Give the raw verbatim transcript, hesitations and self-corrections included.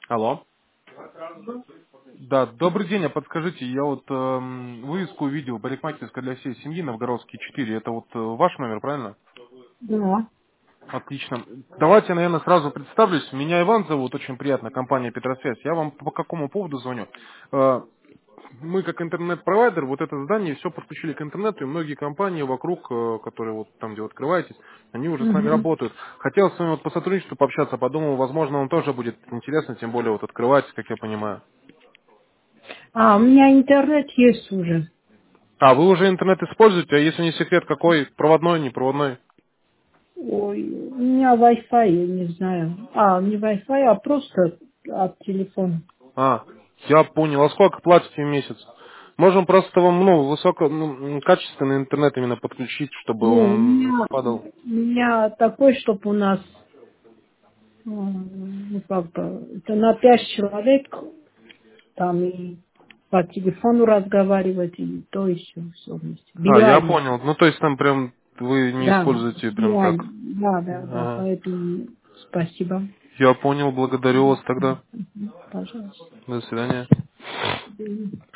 Алло. Да, добрый день, а подскажите, я вот эм, вывеску увидел, парикмахерская для всей семьи, Новгородский четыре, это вот э, ваш номер, правильно? Да. Отлично. Давайте я, наверное, сразу представлюсь. Меня Иван зовут, очень приятно, компания Петросвязь. Я вам по какому поводу звоню? Э, Мы как интернет-провайдер, вот это здание все подключили к интернету, и многие компании вокруг, э, которые вот там, где вы открываетесь, они уже с нами Мгм. работают. Хотел с вами вот по сотрудничеству пообщаться, подумал, возможно, вам тоже будет интересно, тем более вот открывать, как я понимаю. А, у меня интернет есть уже. А, вы уже интернет используете, а если не секрет, какой? Проводной, не проводной? Ой, у меня Wi-Fi, я не знаю. А, не Wi-Fi, а просто от телефона. А, я понял. А сколько платите в месяц? Можем просто вам, ну, высоко, ну, качественный интернет именно подключить, чтобы Не, у он не меня, падал. у меня такой, чтобы у нас, м, ну, как бы, это на пять человек, там и по телефону разговаривать, и то еще все вместе. А, я Билайн. понял. Ну, то есть там прям вы не Да, используете прям так. Билайн. Да, да, да, Ага. поэтому спасибо. Я понял, благодарю вас тогда. Мгм. Пожалуйста. До свидания. Мгм.